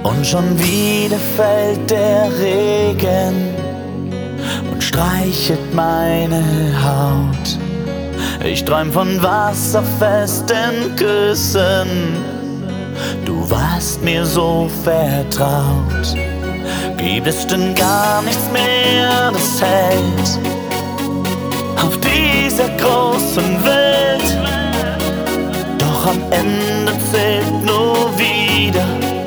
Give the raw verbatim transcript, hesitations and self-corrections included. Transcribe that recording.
Und schon wieder fällt der Regen und streichelt meine Haut. Ich träum von wasserfesten Küssen, du warst mir so vertraut. Gibt es denn gar nichts mehr, das hält auf dieser großen Welt?